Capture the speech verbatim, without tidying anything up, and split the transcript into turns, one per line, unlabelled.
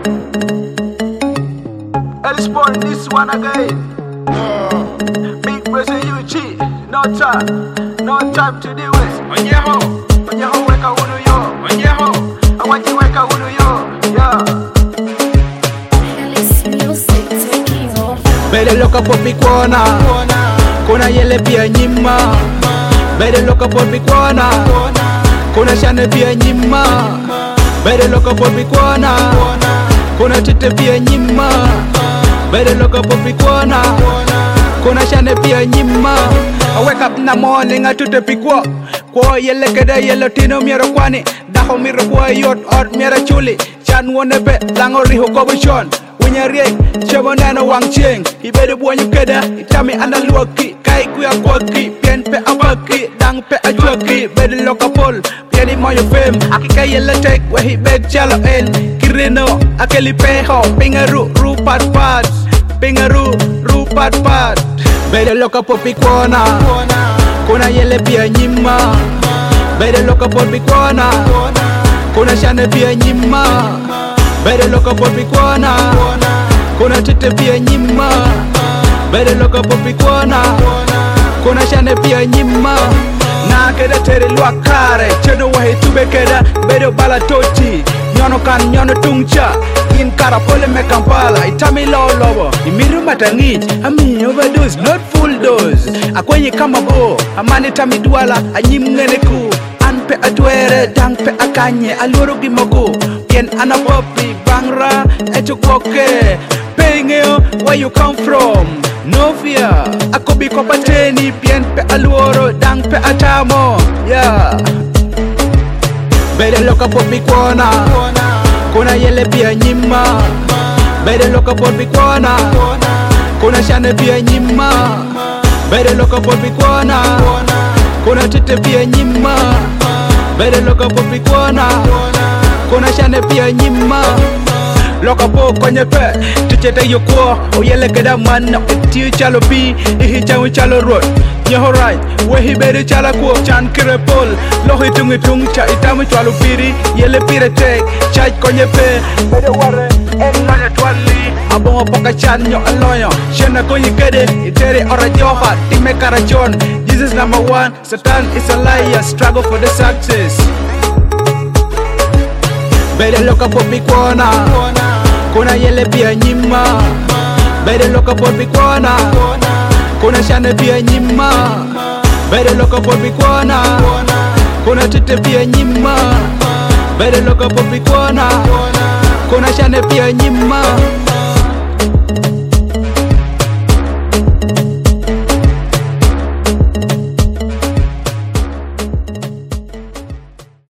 Ellis Born, this one again. Big person you cheat. No time, no time to do it.
On your hoe,
On your hoe, wake up, who do you?
on your hoe.
I want you wake up, who do you? Yeah.
Ellis Music, taking over.
Bede loka popi kuona, kuna yele pia nyima. Bede loka popi kuona, kuna shane pia nyima. Bede loka popi kuona, kuna tite pia nyima. Bede loka popi kuona, kuna shane pia nyima. I wake up in the morning, I tute pikwa. Kwa yele keda yele tino miero kwani. Daho miro kwa yot ot miera chuli. Chan wone be, lango riho kobo shon. Winya riek, chebo neno wang cheng. Ibede buwanyu keda, itami analuaki. Kai kuya kwaki, pien pe abaki. Dang pe ajwaki, bede loka pol. Pieni moyo fame, akika yele tek. Wehi bed chalo en, kirino. Akeli peho, pingaru, ru pat pat. Pingaru, ru pat pat. Bede loka popi kuona, kuna yele pia nyima. Bede loka popi kuona, kuna shane pia nyima. Bede loka popi kuona, kuna tite pia nyima. Bede loka popi kuona, kuna shane pia nyima. Na keda tere lua kare, cheno wahe tube keda. Bede bala toti, nyono kan nyono tungcha. In Karapole me Kampala, itami low lobo. Imiru matangich, ami overdose, not full dose. Akwenye kama go, amani tami duala, anyim ngene ku. Anpe atwere, dang pe akanye, aluro gimogo. Yen anapopi, bangra, echo kwoke. Pengeo, where you come from? No fear, akobi kopateni, pien pe aluro, dang pe atamo. Yeah. Bede loka popi kuona, kuna yele pia nyima. Bede loka popi kuona, kuna shane pia nyima. Bede loka popi kuona, kuna tite pia nyima. Bede loka popi kuona, kuna shane pia nyima. Loka po kwenye pe, tichete yukwo. Oyele keda man, tiu chalo pi, ihi changu chalo road. Nyeho right, wehi bede chala kuo. Chan kire pol, lohi tungi tung cha itamu chwalu piri. Yele pire tek, chaj kwenye pe. Bede ware, en nanya twali. Abongo poka chan nyo aloyo. Shena kwenye kede, itere ora joha. Time karachon, Jesus number one. Satan is a liar, struggle for the success. Bede loka popi kuona, kuna yele pia nyima. Bede loka popi kuona, kuna shane pia nyima. Bede loka popi kuona, kuna tite pia nyima. Bede loka popi kuona, kuna shane pia nyima.